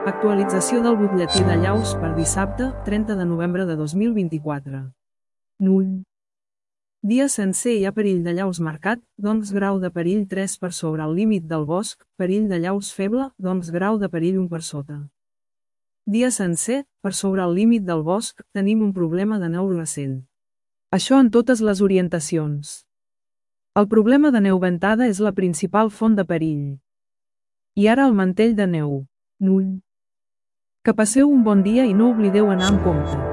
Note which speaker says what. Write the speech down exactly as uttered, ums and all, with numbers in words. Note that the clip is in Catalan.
Speaker 1: Actualització del butlletí de llaus per dissabte, trenta de novembre de dos mil vint-i-quatre. Null. Dia sencer hi ha perill de llaus marcat, doncs grau de perill tres per sobre el límit del bosc, perill de llaus feble, doncs grau de perill un per sota. Dia sencer, per sobre el límit del bosc, tenim un problema de neu recent. Això en totes les orientacions. El problema de neu ventada és la principal font de perill. I ara el mantell de neu. Null. Que passeu un bon dia i no oblideu anar amb compte.